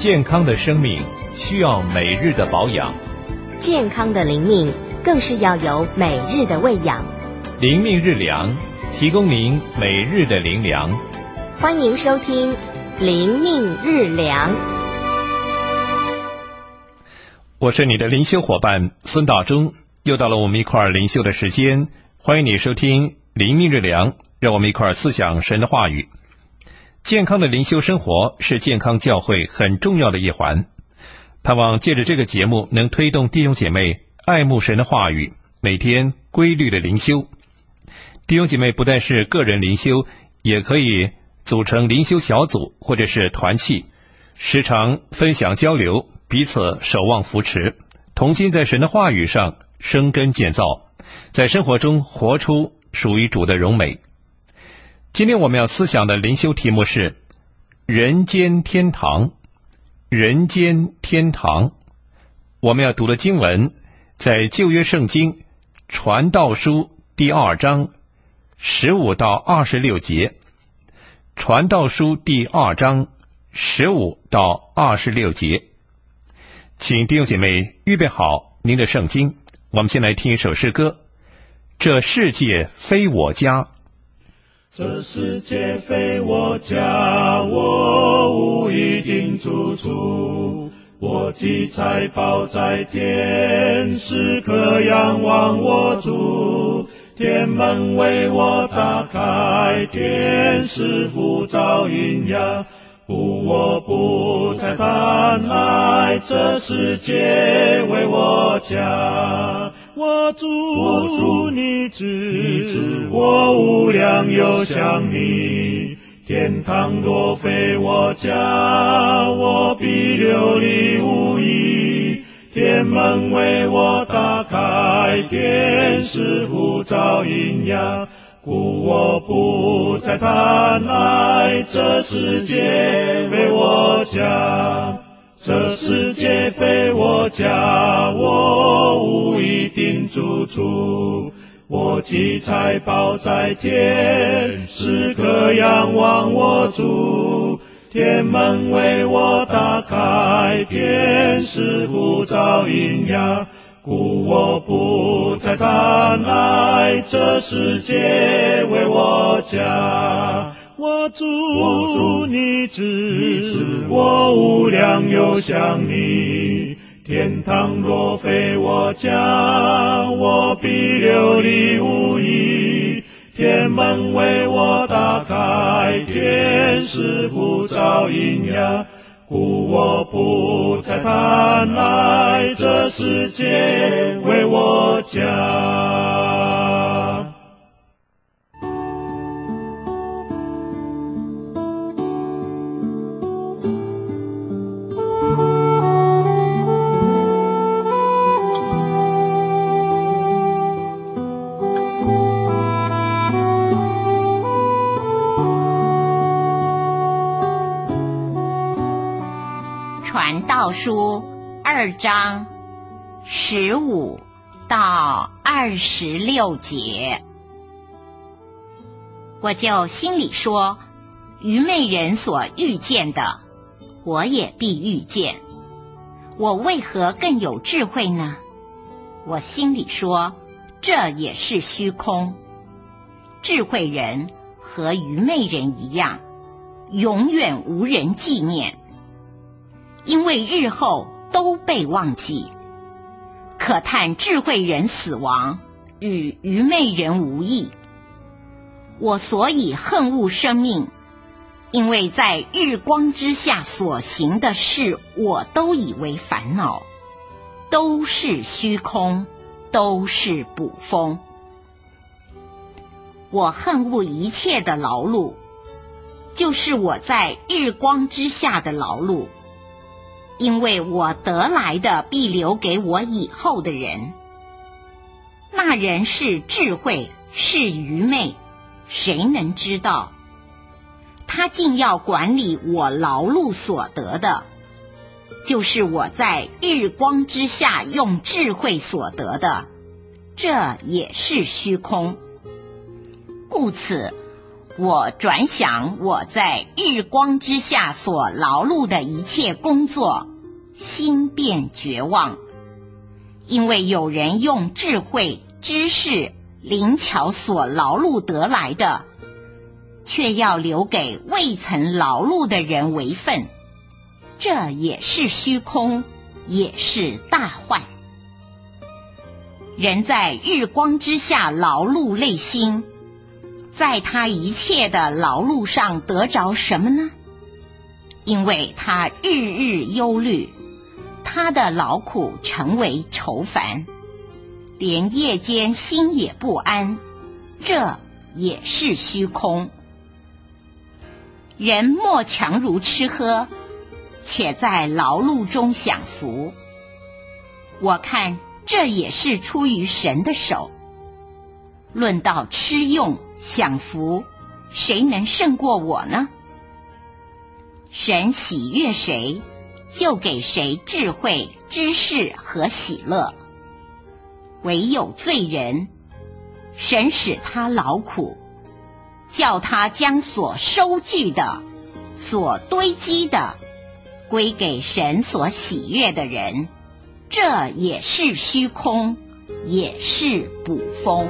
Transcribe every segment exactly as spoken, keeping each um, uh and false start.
健康的生命需要每日的保养， 健康的灵命更是要有每日的喂养。 灵命日粮，提供您每日的灵粮。 欢迎收听灵命日粮。 我是你的灵修伙伴孙道中，又到了我们一块儿灵修的时间，欢迎你收听灵命日粮，让我们一块儿思想神的话语。健康的灵修生活是健康教会很重要的一环，盼望借着这个节目能推动弟兄姐妹爱慕神的话语，每天规律的灵修。弟兄姐妹不但是个人灵修，也可以组成灵修小组或者是团契，时常分享交流，彼此守望扶持，同心在神的话语上生根建造，在生活中活出属于主的荣美。今天我们要思想的灵修题目是人间天堂。人间天堂，我们要读的经文在旧约圣经传道书第二章十五到二十六节。传道书第二章十五到二十六节，请弟兄姐妹预备好您的圣经，我们先来听一首诗歌。这世界非我家， 这世界非我家，我无一定住处。我积财宝在天，时刻仰望我主。天门为我打开，天使呼召引呀，故我不再贪爱这世界为我家。我主，我主你知，我无量又想你。天堂若非我家，我必流离无依。天门为我打开，天使呼召引呀，故我不再贪爱这世界为我家。这世界非我家，我无一定住处。我积财宝在天，时刻仰望我主。天门为我打开，天使呼召引呀，故我不再贪爱这世界为我家。我主，我主你知，我无量又想你。天堂若非我家，我必流离无依。天门为我打开，天使呼召引呀，故我不再贪爱这世界为我家。 传道书二章十五到二十六节，我就心里说，愚昧人所遇见的，我也必遇见。我为何更有智慧呢？我心里说，这也是虚空。智慧人和愚昧人一样，永远无人纪念。因为日后都被忘记，可叹智慧人死亡，与愚昧人无异。我所以恨恶生命，因为在日光之下所行的事，我都以为烦恼，都是虚空，都是捕风。我恨恶一切的劳碌，就是我在日光之下的劳碌，因为我得来的必留给我以后的人。那人是智慧，是愚昧，谁能知道？他竟要管理我劳碌所得的，就是我在日光之下用智慧所得的，这也是虚空。故此， 我转想我在日光之下所劳碌的一切工作，心便绝望，因为有人用智慧、知识、灵巧所劳碌得来的，却要留给未曾劳碌的人为分，这也是虚空，也是大患。人在日光之下劳碌累心，在他一切的劳碌上得着什么呢？因为他日日忧虑，他的劳苦成为愁烦，连夜间心也不安，这也是虚空。人莫强如吃喝，且在劳碌中享福。我看这也是出于神的手。论到吃用享福，谁能胜过我呢？神喜悦谁，就给谁智慧、知识和喜乐。唯有罪人，神使他劳苦，叫他将所收据的、所堆积的，归给神所喜悦的人，这也是虚空，也是捕风。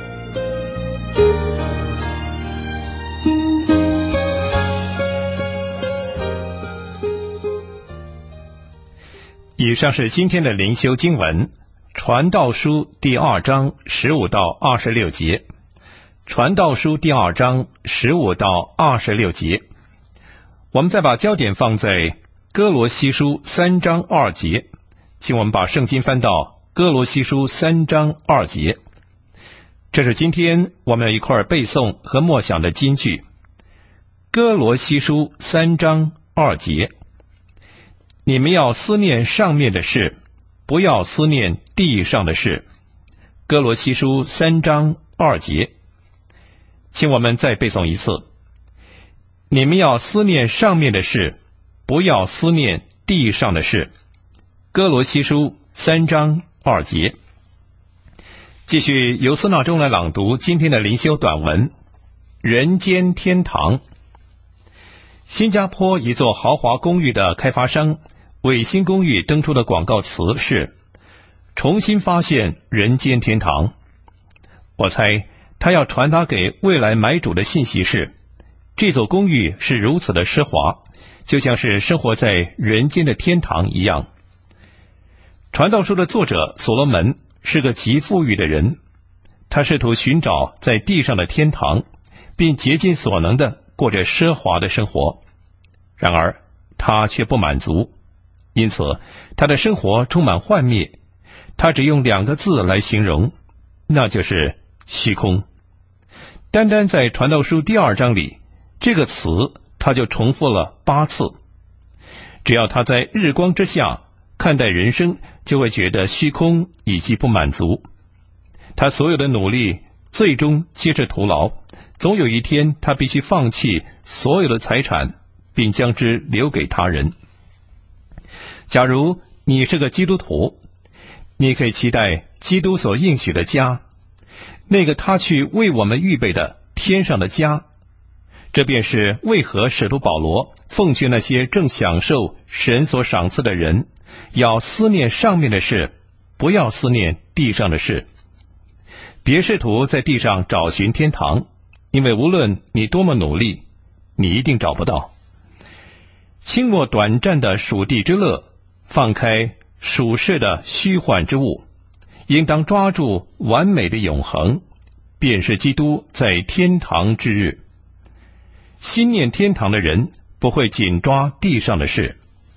以上是今天的灵修经文，传道书第二章十五到二十六节。传道书第二章十五到二十六节，我们再把焦点放在哥罗西书三章二节，请我们把圣经翻到哥罗西书三章二节。这是今天我们要一块儿背诵和默想的金句。哥罗西书三章二节，你们要思念上面的事，不要思念地上的事。哥罗西书三章二节，请我们再背诵一次。你们要思念上面的事，不要思念地上的事。哥罗西书三章二节。继续由司纳中来朗读今天的灵修短文《人间天堂》。新加坡一座豪华公寓的开发商为新公寓登出的广告词是重新发现人间天堂。我猜他要传达给未来买主的信息是，这座公寓是如此的奢华，就像是生活在人间的天堂一样。传道书的作者所罗门是个极富裕的人，他试图寻找在地上的天堂，并竭尽所能地过着奢华的生活。然而他却不满足，因此他的生活充满幻灭。他只用两个字来形容，那就是虚空。单单在传道书第二章里，这个词他就重复了八次。只要他在日光之下看待人生，就会觉得虚空以及不满足。他所有的努力最终皆是徒劳，总有一天他必须放弃所有的财产，并将之留给他人。假如你是个基督徒，你可以期待基督所应许的家，那个他去为我们预备的天上的家。这便是为何使徒保罗奉劝那些正享受神所赏赐的人，要思念上面的事，不要思念地上的事。别试图在地上找寻天堂，因为无论你多么努力，你一定找不到。轻默短暂的属地之乐，放开属世的虚幻之物，应当抓住完美的永恒，便是基督在天堂之日。心念天堂的人不会紧抓地上的事。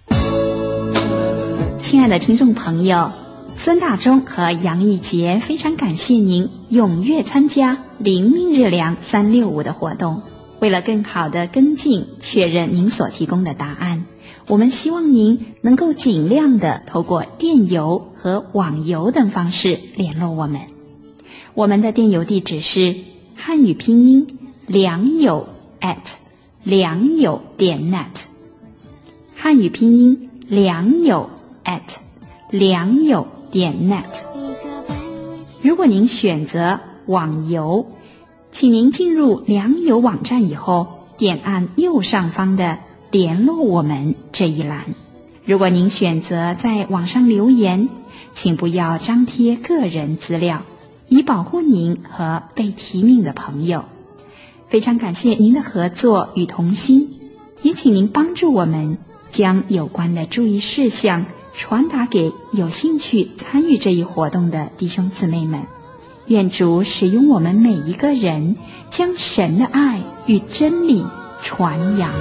亲爱的听众朋友，孙大中和杨义杰非常感谢您踊跃参加灵命日粮三六五的活动。为了更好的跟进确认您所提供的答案，我们希望您能够尽量的透过电邮和网邮等方式联络我们。我们的电邮地址是汉语拼音良友 at 良友点 net， 汉语拼音良友 at 良友点 net。 如果您选择网邮， 请您进入良友网站以后，点按右上方的联络我们这一栏。如果您选择在网上留言，请不要张贴个人资料，以保护您和被提名的朋友。非常感谢您的合作与同心，也请您帮助我们将有关的注意事项传达给有兴趣参与这一活动的弟兄姊妹们。愿主使用我们每一个人，将神的爱与真理传扬。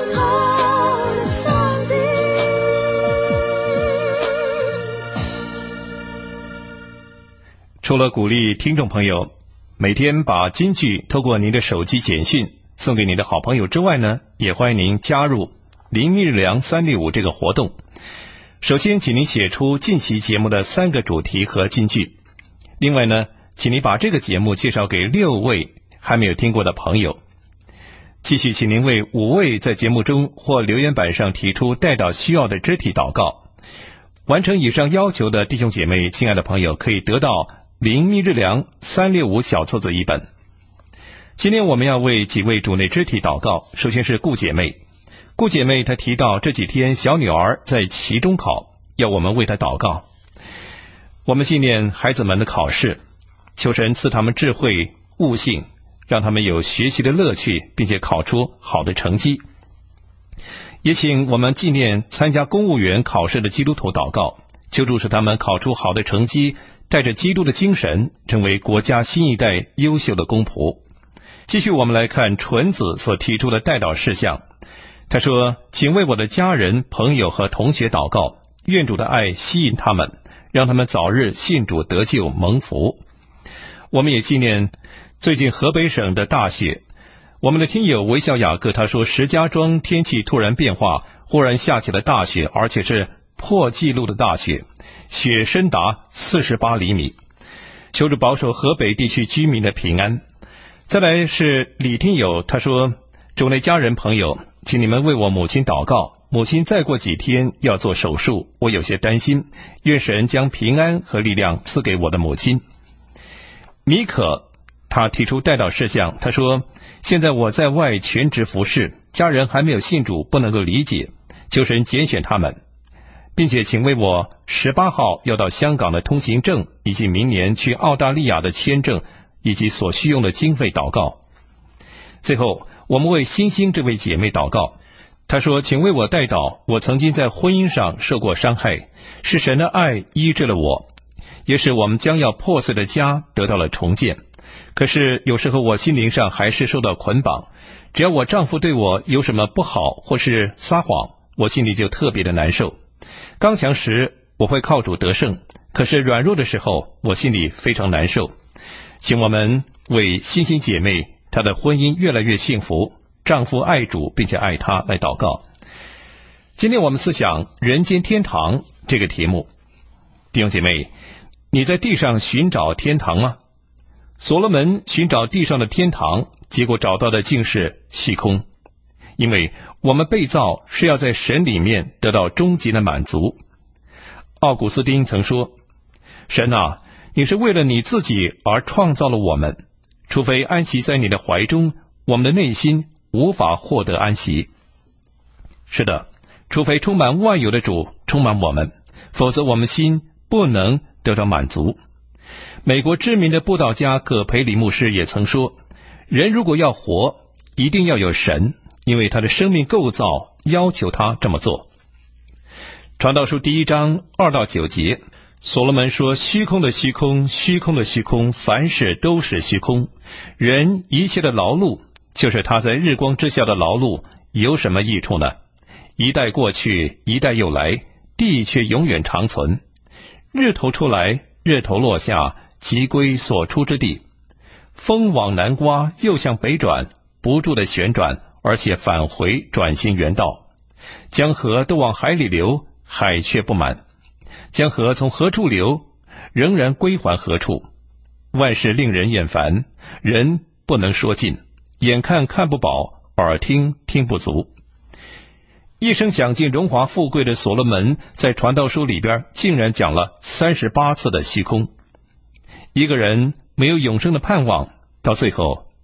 除了鼓励听众朋友每天把金句透过您的手机简讯送给您的好朋友之外呢，也欢迎您加入灵命日粮三六五这个活动。首先请您写出近期节目的三个主题和金句，另外呢，请您把这个节目介绍给六位还没有听过的朋友。继续请您为五位在节目中或留言板上提出代祷需要的肢体祷告。完成以上要求的弟兄姐妹，亲爱的朋友，可以得到灵命日粮三六五小册子一本。今天我们要为几位主内肢体祷告。首先是顾姐妹，顾姐妹她提到这几天小女儿在期中考，要我们为她祷告。我们纪念孩子们的考试，求神赐他们智慧悟性，让他们有学习的乐趣，并且考出好的成绩。也请我们纪念参加公务员考试的基督徒祷告，求主使他们考出好的成绩，带着基督的精神，成为国家新一代优秀的公仆。继续我们来看纯子所提出的代祷事项。他说，请为我的家人朋友和同学祷告，愿主的爱吸引他们，让他们早日信主得救蒙福。我们也纪念最近河北省的大雪，我们的听友微笑雅各他说，石家庄天气突然变化，忽然下起了大雪，而且是破纪录的大雪，雪深达四十八厘米，求主保守河北地区居民的平安。再来是李听友，他说，主内家人朋友，请你们为我母亲祷告，母亲再过几天要做手术，我有些担心，愿神将平安和力量赐给我的母亲。米可他提出代祷事项，他说，现在我在外全职服侍，家人还没有信主，不能够理解，求神拣选他们，并且请为我十八号要到香港的通行证，以及明年去澳大利亚的签证以及所需用的经费祷告。最后我们为星星这位姐妹祷告，她说，请为我代祷，我曾经在婚姻上受过伤害，是神的爱医治了我，也使我们将要破碎的家得到了重建。可是有时候我心灵上还是受到捆绑，只要我丈夫对我有什么不好或是撒谎，我心里就特别的难受。刚强时我会靠主得胜，可是软弱的时候我心里非常难受。请我们为星星姐妹她的婚姻越来越幸福，丈夫爱主并且爱她来祷告。今天我们思想人间天堂这个题目。弟兄姐妹，你在地上寻找天堂吗？所罗门寻找地上的天堂，结果找到的竟是虚空。因为我们被造是要在神里面得到终极的满足。奥古斯丁曾说，神啊，你是为了你自己而创造了我们，除非安息在你的怀中，我们的内心无法获得安息。是的，除非充满万有的主充满我们，否则我们心不能得到满足。美国知名的布道家葛培里牧师也曾说，人如果要活，一定要有神，因为他的生命构造要求他这么做。传道书第一章二到九节，所罗门说，虚空的虚空，虚空的虚空，凡事都是虚空。人一切的劳碌，就是他在日光之下的劳碌，有什么益处呢？一代过去，一代又来，地却永远长存。日头出来，日头落下，即归所出之地。风往南刮，又向北转，不住的旋转，而且返回转行原道。江河都往海里流，海却不满。江河从何处流，仍然归还何处。万事令人厌烦，人不能说尽，眼看看不饱，耳听听不足。一生享尽荣华富贵的所罗门，在传道书里边竟然讲了三十八次的虚空。一个人没有永生的盼望，到最后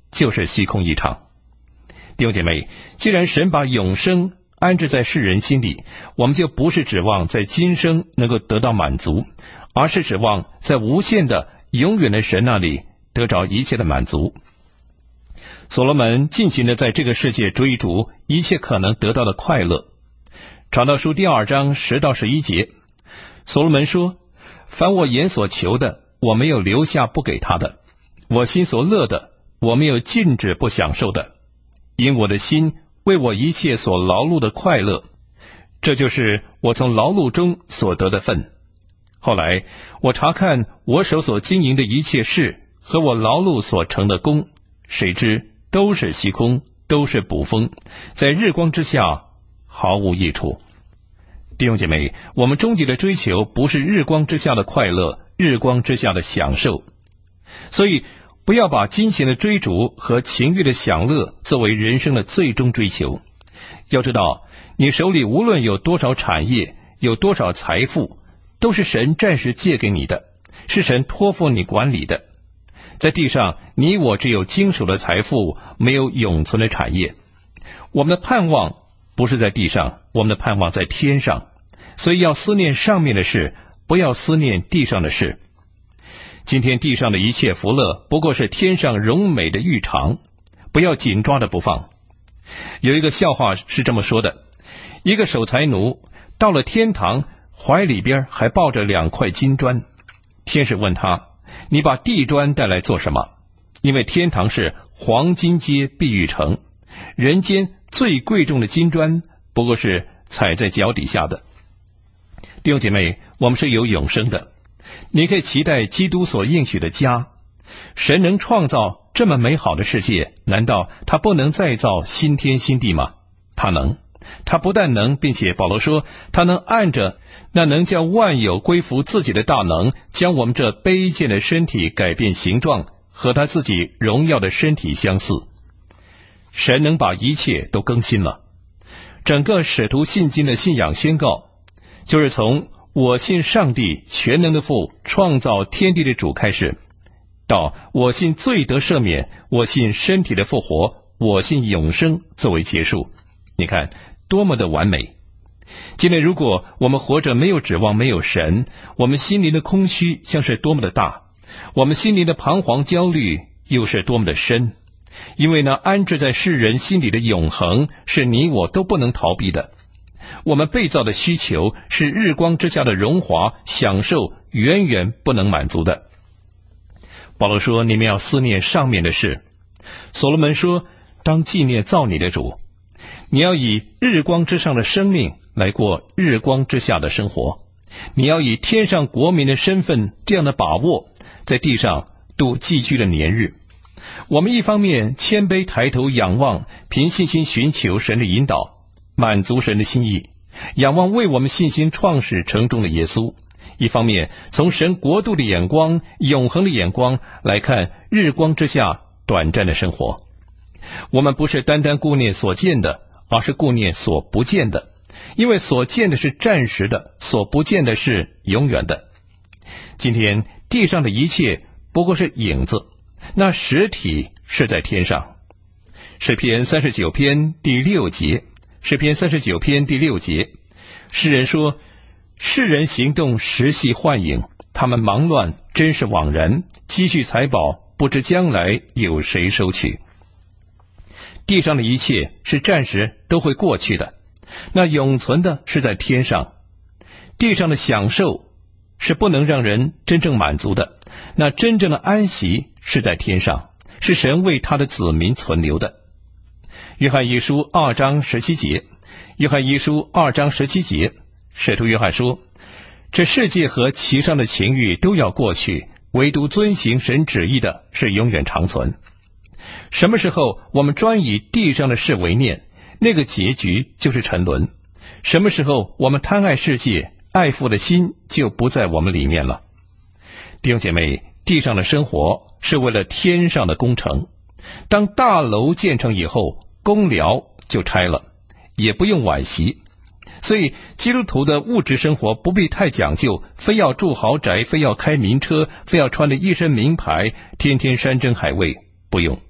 就是虚空一场。弟兄姐妹，既然神把永生安置在世人心里，我们就不是指望在今生能够得到满足，而是指望在无限的永远的神那里得着一切的满足。所罗门尽情的在这个世界追逐一切可能得到的快乐。传道书第二章十到十一节，所罗门说：凡我眼所求的，我没有留下不给他的；我心所乐的，我没有禁止不享受的。因我的心为我一切所劳碌的快乐，这就是我从劳碌中所得的分。后来我查看我手所经营的一切事和我劳碌所成的功，谁知都是虚空，都是捕风，在日光之下毫无益处。弟兄姐妹，我们终极的追求不是日光之下的快乐，日光之下的享受。所以不要把金钱的追逐和情欲的享乐作为人生的最终追求。要知道，你手里无论有多少产业，有多少财富，都是神暂时借给你的，是神托付你管理的。在地上，你我只有经手的财富，没有永存的产业。我们的盼望不是在地上，我们的盼望在天上。所以要思念上面的事，不要思念地上的事。今天地上的一切福乐，不过是天上荣美的预尝，不要紧抓着不放。有一个笑话是这么说的：一个守财奴到了天堂，怀里边还抱着两块金砖。天使问他：你把地砖带来做什么？因为天堂是黄金街碧玉城，人间最贵重的金砖不过是踩在脚底下的。弟兄姐妹，我们是有永生的，你可以期待基督所应许的家。神能创造这么美好的世界，难道他不能再造新天新地吗？他能。他不但能，并且保罗说他能按着那能叫万有归服自己的大能，将我们这卑贱的身体改变形状，和他自己荣耀的身体相似。神能把一切都更新了。整个使徒信经的信仰宣告，就是从我信上帝全能的父，创造天地的主开始，到我信罪得赦免，我信身体的复活，我信永生作为结束。你看多么的完美。今天如果我们活着没有指望，没有神，我们心灵的空虚将是多么的大，我们心灵的彷徨焦虑又是多么的深。因为呢，安置在世人心里的永恒是你我都不能逃避的。我们被造的需求是日光之下的荣华享受，远远不能满足的。保罗说你们要思念上面的事。所罗门说当纪念造你的主。你要以日光之上的生命来过日光之下的生活，你要以天上国民的身份这样的把握，在地上度寄居的年日。我们一方面谦卑抬头仰望，凭信心寻求神的引导，满足神的心意，仰望为我们信心创始成终的耶稣；一方面从神国度的眼光，永恒的眼光来看日光之下短暂的生活。我们不是单单顾念所见的，而是顾念所不见的，因为所见的是暂时的，所不见的是永远的。今天地上的一切不过是影子，那实体是在天上。诗篇三十九篇第六节，诗篇三十九篇第六节，诗人说：世人行动实系幻影，他们忙乱真是枉然，积蓄财宝不知将来有谁收取。地上的一切是暂时都会过去的，那永存的是在天上。地上的享受是不能让人真正满足的，那真正的安息是在天上，是神为他的子民存留的。约翰一书二章十七节，约翰一书二章十七节，使徒约翰说：这世界和其上的情欲都要过去，唯独遵行神旨意的是永远长存。什么时候我们专以地上的事为念，那个结局就是沉沦。什么时候我们贪爱世界，爱父的心就不在我们里面了。弟兄姐妹，地上的生活是为了天上的工程。当大楼建成以后，公寮就拆了，也不用惋惜。所以基督徒的物质生活不必太讲究，非要住豪宅，非要开名车，非要穿的一身名牌，天天山珍海味，不用。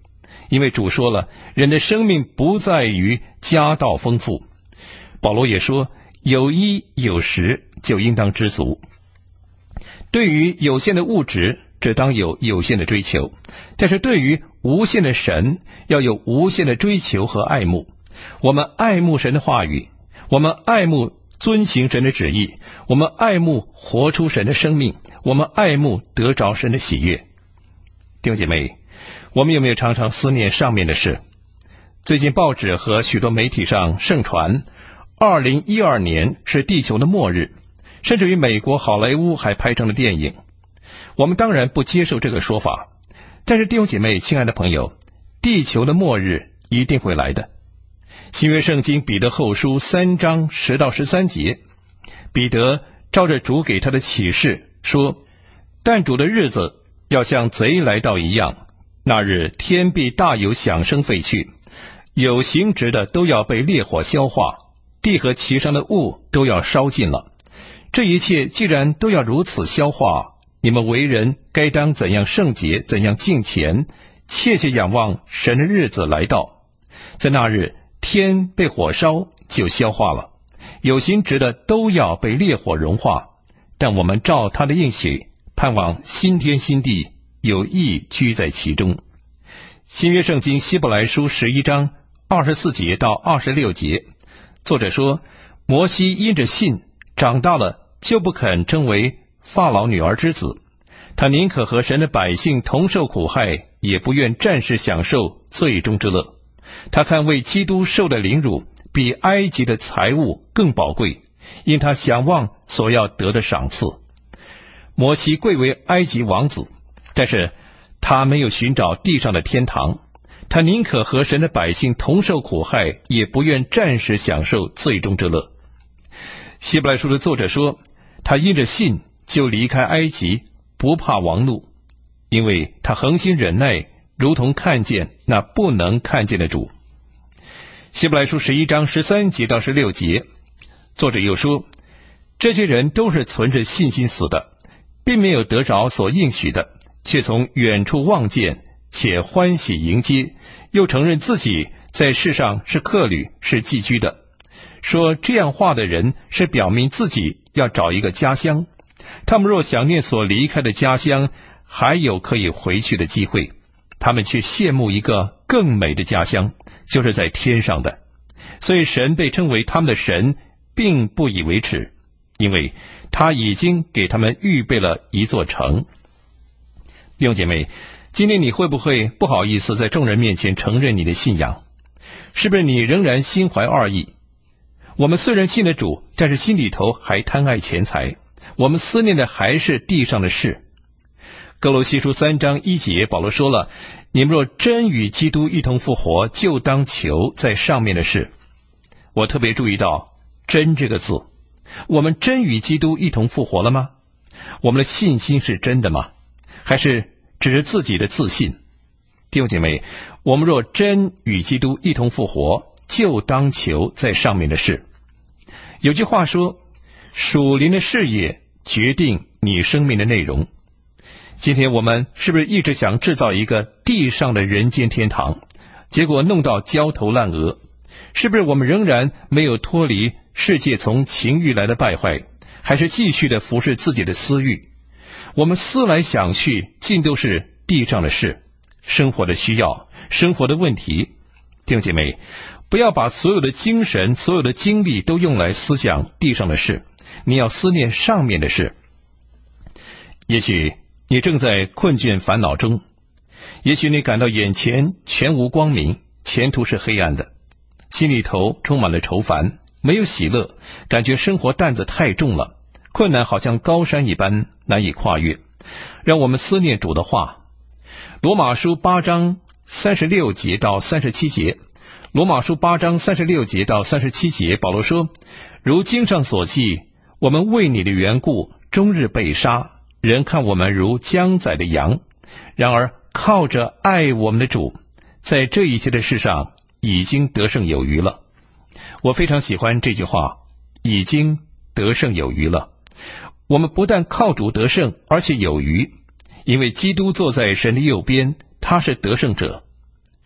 因为主说了，人的生命不在于家道丰富。保罗也说，有衣有食就应当知足。对于有限的物质，只当有有限的追求，但是对于无限的神，要有无限的追求和爱慕。我们爱慕神的话语，我们爱慕遵行神的旨意，我们爱慕活出神的生命，我们爱慕得着神的喜悦。弟兄姐妹，我们有没有常常思念上面的事？最近报纸和许多媒体上盛传二零一二年是地球的末日，甚至于美国好莱坞还拍成了电影。我们当然不接受这个说法，但是弟兄姐妹，亲爱的朋友，地球的末日一定会来的。新约圣经彼得后书三章十到十三节，彼得照着主给他的启示说，但主的日子要像贼来到一样，那日天必大有响声废去，有形质的都要被烈火消化，地和其上的物都要烧尽了。这一切既然都要如此消化，你们为人该当怎样圣洁，怎样敬虔，切切仰望神的日子来到。在那日天被火烧就消化了，有形质的都要被烈火融化，但我们照他的应许，盼望新天新地，有义居在其中。新约圣经希伯来书十一章二十四节到二十六节，作者说，摩西因着信长大了，就不肯称为法老女儿之子，他宁可和神的百姓同受苦害，也不愿暂时享受罪中之乐。他看为基督受的凌辱比埃及的财物更宝贵，因他想望所要得的赏赐。摩西贵为埃及王子，但是他没有寻找地上的天堂，他宁可和神的百姓同受苦害，也不愿暂时享受罪中之乐。希伯来书的作者说，他因着信就离开埃及，不怕王怒，因为他恒心忍耐，如同看见那不能看见的主。希伯来书十一章十三节到十六节，作者又说，这些人都是存着信心死的，并没有得着所应许的，却从远处望见，且欢喜迎接，又承认自己在世上是客旅，是寄居的。说这样话的人是表明自己要找一个家乡，他们若想念所离开的家乡，还有可以回去的机会，他们却羡慕一个更美的家乡，就是在天上的。所以神被称为他们的神，并不以为耻，因为他已经给他们预备了一座城。弟兄姐妹，今天你会不会不好意思在众人面前承认你的信仰？是不是你仍然心怀二意？我们虽然信了主，但是心里头还贪爱钱财，我们思念的还是地上的事。哥罗西书三章一节，保罗说了，你们若真与基督一同复活，就当求在上面的事。我特别注意到真这个字，我们真与基督一同复活了吗？我们的信心是真的吗？还是只是自己的自信？弟兄姐妹，我们若真与基督一同复活，就当求在上面的事。有句话说，属灵的事业决定你生命的内容。今天我们是不是一直想制造一个地上的人间天堂，结果弄到焦头烂额？是不是我们仍然没有脱离世界从情欲来的败坏，还是继续的服侍自己的私欲？我们思来想去，尽都是地上的事，生活的需要，生活的问题。弟兄姐妹，不要把所有的精神，所有的精力都用来思想地上的事，你要思念上面的事。也许你正在困倦烦恼中，也许你感到眼前全无光明，前途是黑暗的，心里头充满了愁烦，没有喜乐，感觉生活担子太重了，困难好像高山一般难以跨越。让我们思念主的话。罗马书八章三十六节到三十七节，罗马书八章三十六节到三十七节，保罗说，如经上所记，我们为你的缘故终日被杀，人看我们如将宰的羊，然而靠着爱我们的主，在这一切的事上已经得胜有余了。我非常喜欢这句话，已经得胜有余了。我们不但靠主得胜，而且有余，因为基督坐在神的右边，他是得胜者。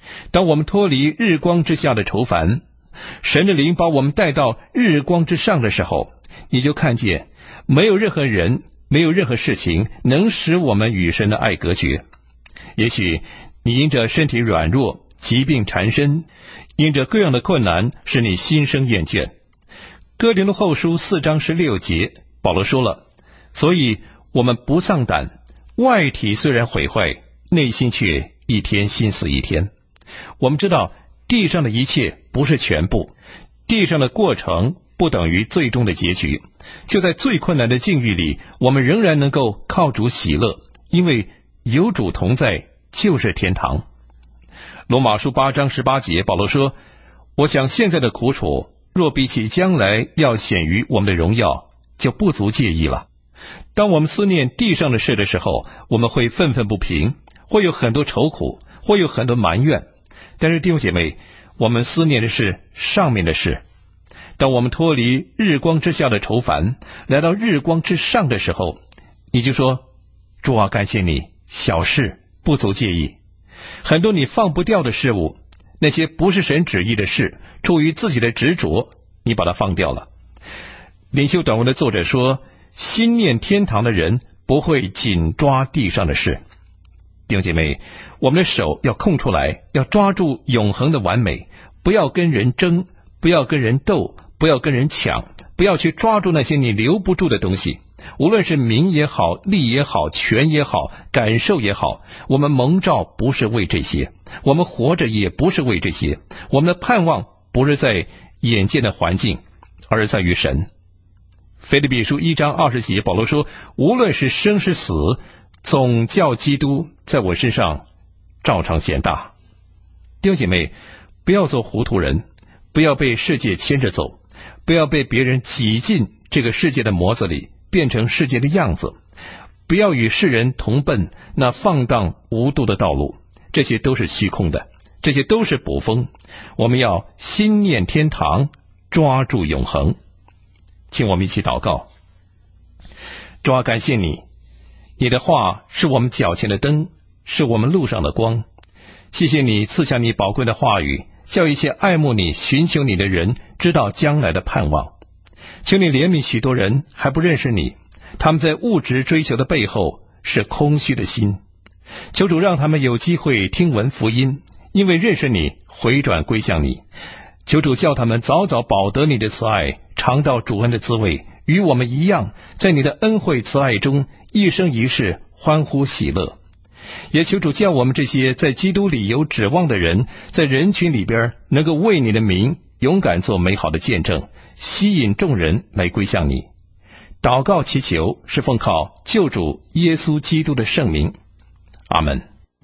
当我们脱离日光之下的愁烦，神的灵把我们带到日光之上的时候，你就看见没有任何人，没有任何事情能使我们与神的爱隔绝。也许你因着身体软弱，疾病缠身，因着各样的困难使你心生厌倦。哥林多后书四章十六节，保罗说了，所以我们不丧胆，外体虽然毁坏，内心却一天心思一天。我们知道地上的一切不是全部，地上的过程不等于最终的结局。就在最困难的境遇里，我们仍然能够靠主喜乐，因为有主同在就是天堂。罗马书八章十八节，保罗说，我想现在的苦楚若比起将来要显于我们的荣耀，就不足介意了。当我们思念地上的事的时候，我们会愤愤不平，会有很多愁苦，会有很多埋怨。但是弟兄姐妹，我们思念的是上面的事。当我们脱离日光之下的愁烦，来到日光之上的时候，你就说，主啊，感谢你，小事不足介意。很多你放不掉的事物，那些不是神旨意的事，出于自己的执着，你把它放掉了。灵修短文的作者说，心念天堂的人不会紧抓地上的事。弟兄姐妹，我们的手要空出来，要抓住永恒的完美，不要跟人争，不要跟人斗，不要跟人抢，不要去抓住那些你留不住的东西。无论是名也好，利也好，权也好，感受也好，我们蒙召不是为这些，我们活着也不是为这些，我们的盼望不是在眼见的环境，而是在于神。腓立比书一章二十节，保罗说，无论是生是死，总叫基督在我身上照常显大。弟兄姐妹，不要做糊涂人，不要被世界牵着走，不要被别人挤进这个世界的模子里，变成世界的样子，不要与世人同奔那放荡无度的道路，这些都是虚空的，这些都是捕风。我们要心念天堂，抓住永恒。请我们一起祷告。主啊，感谢你，你的话是我们脚前的灯，是我们路上的光。谢谢你赐下你宝贵的话语，叫一切爱慕你寻求你的人知道将来的盼望。求你怜悯许多人还不认识你，他们在物质追求的背后是空虚的心。求主让他们有机会听闻福音，因为认识你，回转归向你。求主叫他们早早饱得你的慈爱，尝到主恩的滋味，与我们一样，在你的恩惠慈爱中一生一世欢呼喜乐。也求主叫我们这些在基督里有指望的人，在人群里边能够为你的名勇敢做美好的见证，吸引众人来归向你。祷告祈求是奉靠救主耶稣基督的圣名，阿们。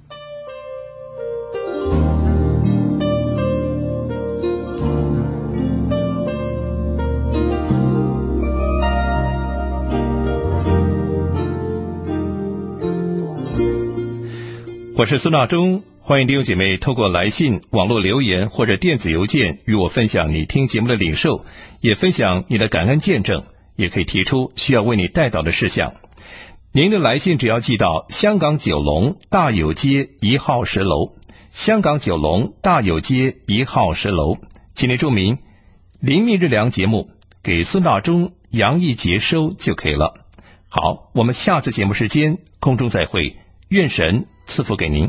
我是孙大中，欢迎弟兄姐妹透过来信、网络留言或者电子邮件与我分享你听节目的领受，也分享你的感恩见证，也可以提出需要为你代祷的事项。您的来信只要寄到香港九龙大有街一号十楼，香港九龙大有街一号十楼，请您注明灵命日粮节目，给孙大中、杨义杰收就可以了。好，我们下次节目时间空中再会，愿神赐福给您。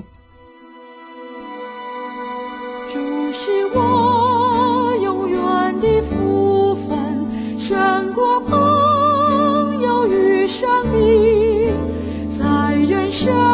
主是我永远的福分，胜过朋友与生命，在人生